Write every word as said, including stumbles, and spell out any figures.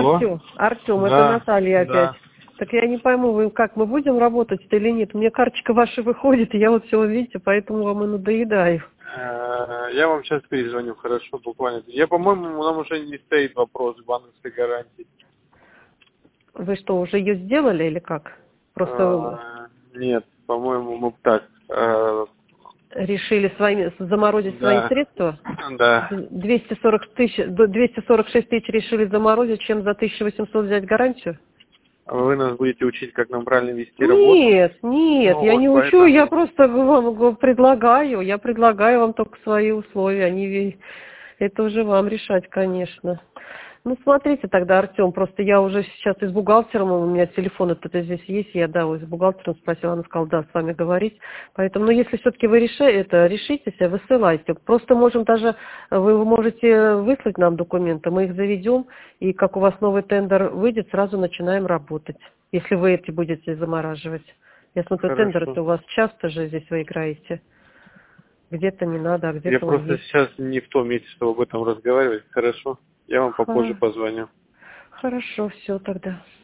Алло. Артем. Артем, Да, это Наталья опять. да. Так я не пойму, вы как, мы будем работать или нет? Мне карточка ваша выходит, и я вот все, видите, поэтому вам и надоедаю. Э, Я вам сейчас перезвоню, хорошо, буквально. Я, по-моему, нам уже не стоит вопрос банковской гарантии. Вы что, уже ее сделали или как? Просто Э, Нет, по-моему, мы так. э, решили своими, заморозить свои Да, средства? да. двести сорок тысяч, двести сорок шесть тысяч решили заморозить, чем за тысячу восемьсот взять гарантию? Вы нас будете учить, как нам правильно вести работу? Нет, нет, Ну я вот, не учу, я поэтому... просто вам го- предлагаю, я предлагаю вам только свои условия, они, ви- это уже вам решать, конечно. Ну, смотрите тогда, Артем, просто я уже сейчас и с бухгалтером, у меня телефон этот здесь есть, я, да, вот с бухгалтером спросила, она сказала, да, с вами говорить. Поэтому, ну, если все-таки вы реши, это, решитесь, высылайте. Просто можем даже, вы можете выслать нам документы, мы их заведем, и как у вас новый тендер выйдет, сразу начинаем работать, если вы эти будете замораживать. Я смотрю, тендер Хорошо. это у вас часто же здесь вы играете. Где-то не надо, а Я где-то он просто есть. сейчас не в том месте, чтобы об этом разговаривать. Хорошо. Я вам попозже Ха- позвоню. Хорошо, все тогда.